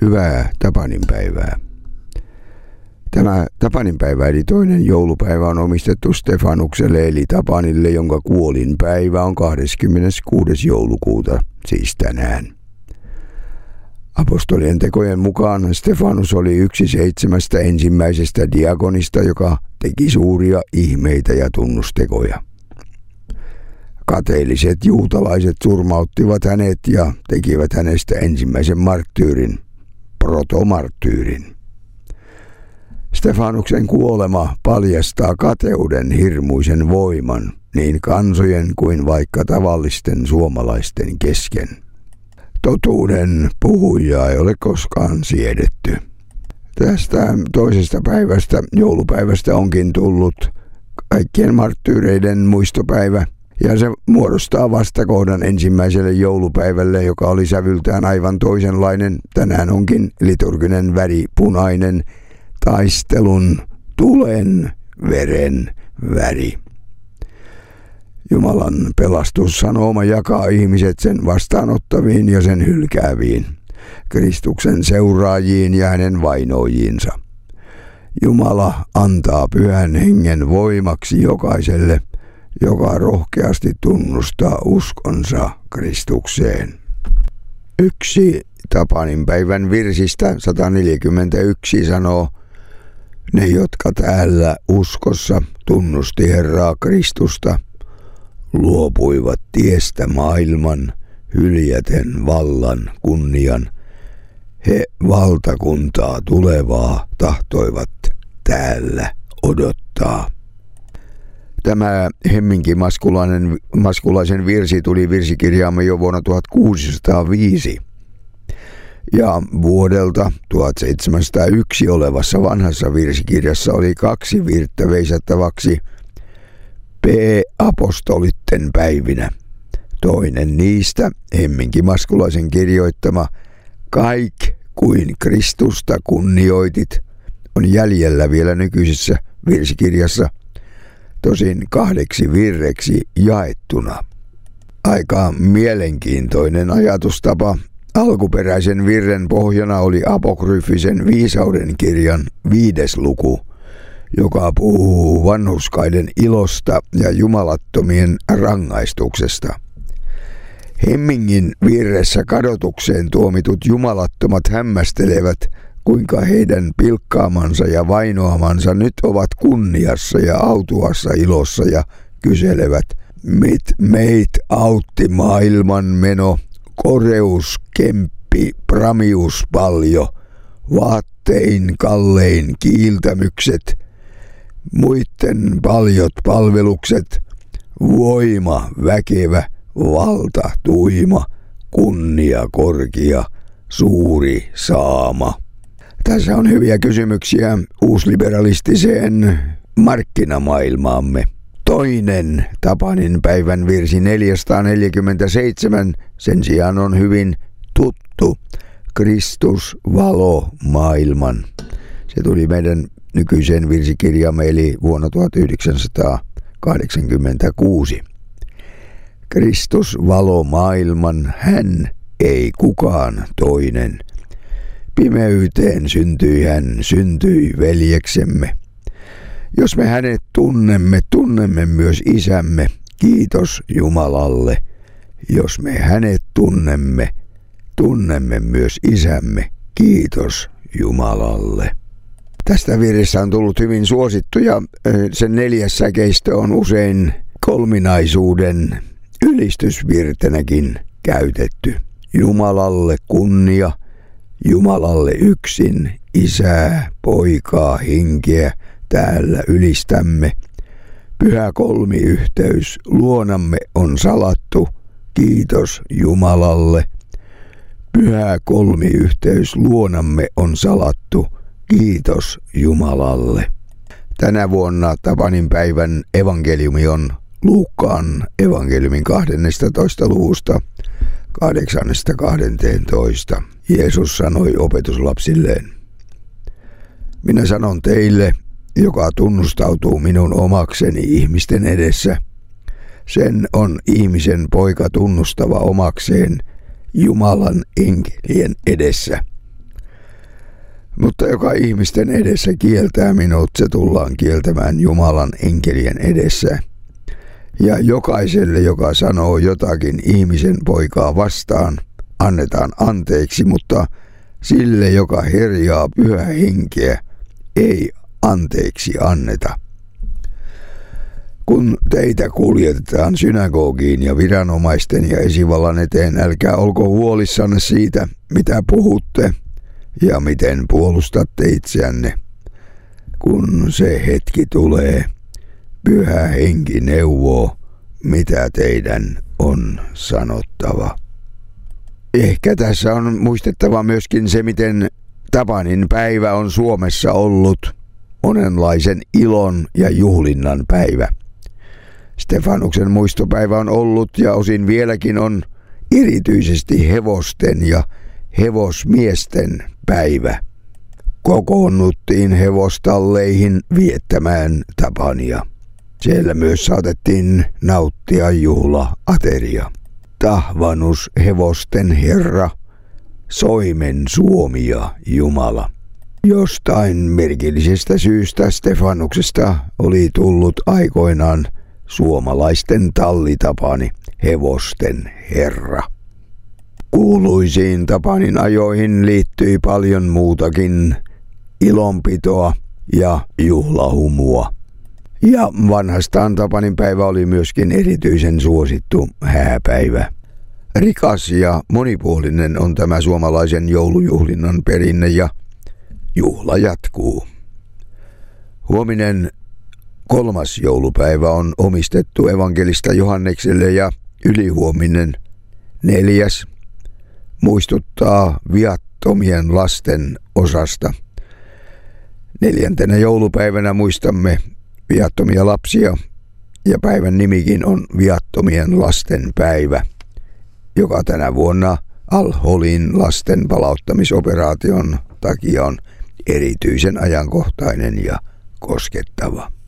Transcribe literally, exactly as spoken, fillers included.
Hyvää Tapaninpäivää. Tämä Tapaninpäivä eli toinen joulupäivä on omistettu Stefanukselle eli Tapanille, jonka kuolinpäivä on kahdeskymmeneskuudes joulukuuta, siis tänään. Apostolien tekojen mukaan Stefanus oli yksi seitsemästä ensimmäisestä diakonista, joka teki suuria ihmeitä ja tunnustekoja. Kateelliset juutalaiset surmauttivat hänet ja tekivät hänestä ensimmäisen marttyyrin, protomarttyyrin. Stefanuksen kuolema paljastaa kateuden hirmuisen voiman niin kansojen kuin vaikka tavallisten suomalaisten kesken. Totuuden puhujaa ei ole koskaan siedetty. Tästä toisesta päivästä, joulupäivästä, onkin tullut kaikkien marttyyreiden muistopäivä, ja se muodostaa vastakohdan ensimmäiselle joulupäivälle, joka oli sävyltään aivan toisenlainen. Tänään onkin liturginen väri punainen, taistelun, tulen, veren väri. Jumalan pelastussanoma jakaa ihmiset sen vastaanottaviin ja sen hylkääviin, Kristuksen seuraajiin ja hänen vainojiinsa. Jumala antaa pyhän hengen voimaksi jokaiselle, joka rohkeasti tunnustaa uskonsa Kristukseen. Yksi Tapaninpäivän virsistä sata neljäkymmentäyksi sanoo: ne, jotka täällä uskossa tunnusti Herraa Kristusta, luopuivat tiestä maailman, hyljäten vallan kunnian. He valtakuntaa tulevaa tahtoivat täällä odottaa. Tämä Hemminki Maskulainen, Maskulaisen virsi tuli virsikirjaamme jo vuonna tuhatkuusisataaviisi. Ja vuodelta tuhatseitsemänsataayksi olevassa vanhassa virsikirjassa oli kaksi virttä veisattavaksi P-apostolitten päivinä. Toinen niistä, Hemminki Maskulaisen kirjoittama Kaik kuin Kristusta kunnioitit, on jäljellä vielä nykyisessä virsikirjassa, tosin kahdeksi virreksi jaettuna. Aika mielenkiintoinen ajatustapa. Alkuperäisen virren pohjana oli apokryfisen viisauden kirjan viides luku, joka puhuu vanhurskaiden ilosta ja jumalattomien rangaistuksesta. Hemmingin virressä kadotukseen tuomitut jumalattomat hämmästelevät, kuinka heidän pilkkaamansa ja vainoamansa nyt ovat kunniassa ja autuassa ilossa, ja kyselevät: mit meit autti maailman meno, koreus kemppi pramius paljon, vaattein kallein kiiltämykset, muitten paljot palvelukset, voima väkevä, valta tuima, kunnia korkea, suuri saama. Tässä on hyviä kysymyksiä uusliberalistiseen markkinamaailmaamme. Toinen Tapaninpäivän virsi neljäsataaneljäkymmentäseitsemän sen sijaan on hyvin tuttu: Kristus valo maailman. Se tuli meidän nykyiseen virsikirjamme eli vuonna tuhatyhdeksänsataakahdeksankymmentäkuusi. Kristus valo maailman, hän ei kukaan toinen. Pimeyteen syntyi hän, syntyi veljeksemme. Jos me hänet tunnemme, tunnemme myös isämme, kiitos Jumalalle. Jos me hänet tunnemme, tunnemme myös isämme, kiitos Jumalalle. Tästä virressä on tullut hyvin suosittu, ja sen neljäs säkeistö on usein kolminaisuuden ylistysvirtenäkin käytetty. Jumalalle kunnia, Jumalalle yksin, Isää, Poikaa, Henkeä täällä ylistämme. Pyhä kolmiyhteys luonamme on salattu, kiitos Jumalalle. Pyhä kolmiyhteys luonamme on salattu, kiitos Jumalalle. Tänä vuonna Tapaninpäivän evankeliumi on Luukkaan evankeliumin kahdennestatoista luvusta kahdeksannesta kahteentoista. Jeesus sanoi opetuslapsilleen: minä sanon teille, joka tunnustautuu minun omakseni ihmisten edessä, sen on ihmisen poika tunnustava omakseen Jumalan enkelien edessä. Mutta joka ihmisten edessä kieltää minut, se tullaan kieltämään Jumalan enkelien edessä. Ja jokaiselle, joka sanoo jotakin ihmisen poikaa vastaan, annetaan anteeksi, mutta sille, joka herjaa pyhää henkeä, ei anteeksi anneta. Kun teitä kuljetetaan synagogiin ja viranomaisten ja esivallan eteen, älkää olko huolissanne siitä, mitä puhutte ja miten puolustatte itseänne. Kun se hetki tulee, Pyhä Henki neuvoo, mitä teidän on sanottava. Ehkä tässä on muistettava myöskin se, miten Tapanin päivä on Suomessa ollut monenlaisen ilon ja juhlinnan päivä. Stefanuksen muistopäivä on ollut ja osin vieläkin on erityisesti hevosten ja hevosmiesten päivä. Kokoonnuttiin hevostalleihin viettämään Tapania. Siellä myös saatettiin nauttia juhla-ateria. Tahvanus hevosten herra, soimen Suomi ja Jumala. Jostain merkillisestä syystä Stefanuksesta oli tullut aikoinaan suomalaisten tallitapani, hevosten herra. Kuuluisiin Tapanin ajoihin liittyi paljon muutakin ilonpitoa ja juhlahumua. Ja vanhastaan Tapanin päivä oli myöskin erityisen suosittu hääpäivä. Rikas ja monipuolinen on tämä suomalaisen joulujuhlinnan perinne ja juhla jatkuu. Huominen kolmas joulupäivä on omistettu evankelista Johannekselle ja ylihuominen neljäs muistuttaa viattomien lasten osasta. Neljäntenä joulupäivänä muistamme viattomia lapsia ja päivän nimikin on viattomien lasten päivä, joka tänä vuonna Al-Holin lasten palauttamisoperaation takia on erityisen ajankohtainen ja koskettava.